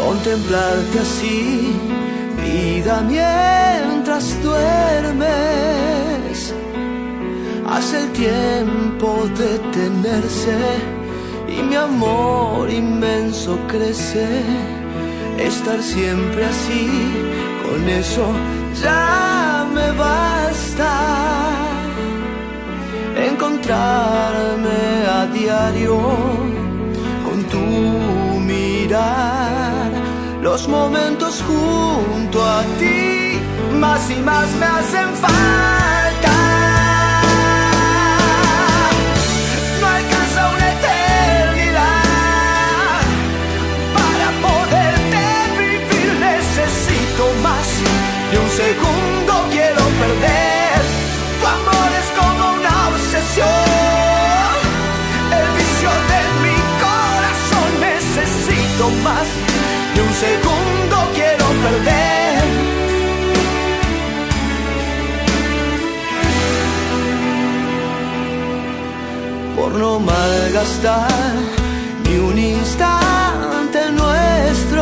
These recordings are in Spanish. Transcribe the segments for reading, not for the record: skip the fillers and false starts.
contemplarte así, vida, mientras duermes. Hace el tiempo detenerse y mi amor inmenso crece. Estar siempre así, con eso ya me basta. Encontrarme a diario con tu mirar, los momentos junto a ti más y más me hacen falta. No alcanza una eternidad para poderte vivir. Necesito más de un segundo, quiero perder. Tu amor es como una obsesión, el vicio de mi corazón. Necesito más de un segundo, quiero perder. Por no malgastar ni un instante nuestro,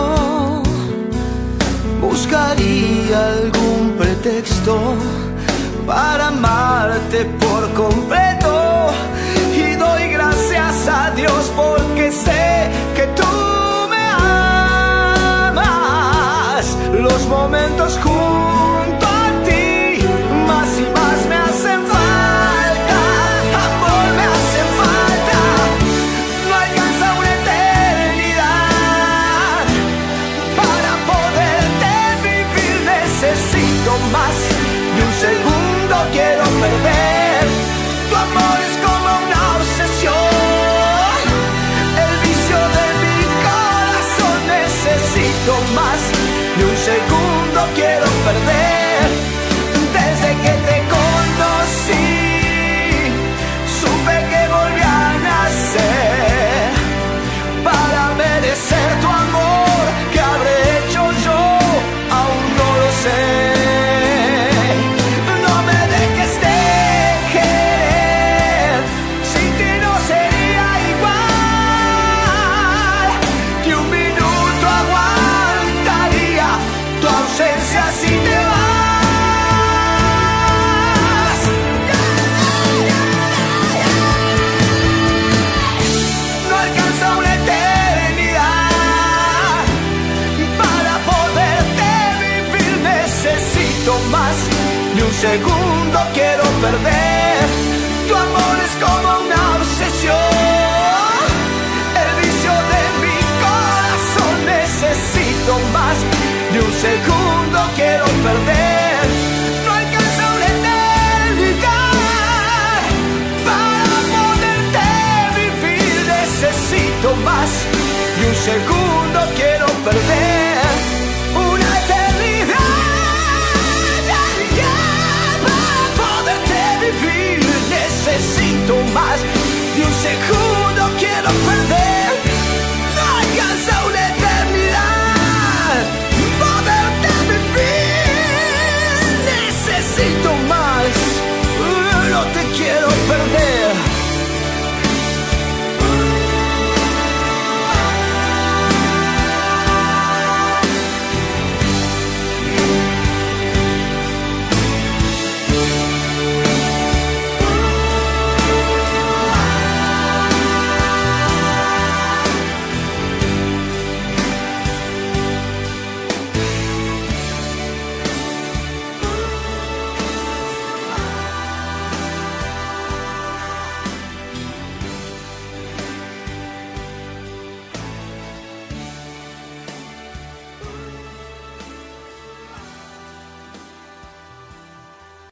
buscaría algún pretexto para amarte por completo. Y doy gracias a Dios porque sé que tú me amas. Los momentos junto a ti más y más me hacen falta. Amor, me hacen falta. No alcanza una eternidad para poderte vivir. Necesito más de un segundo, quiero perder. Tu amor es como una obsesión, el vicio de mi corazón. Necesito más de un segundo, quiero perder. Desde que te conocí, supe que volví a nacer para merecer tu amor. ¿Qué habré hecho yo? Aún no lo sé. No me dejes de querer, sin ti no sería igual. Que un minuto aguantaría tu ausencia si te vas. No alcanza una eternidad para poderte vivir. Necesito más de un segundo, quiero perder. Tu amor es como una obsesión, el vicio de mi corazón. Necesito más de un segundo, quiero perder. No alcanza una eternidad para poderte vivir. Necesito más de un segundo, quiero perder.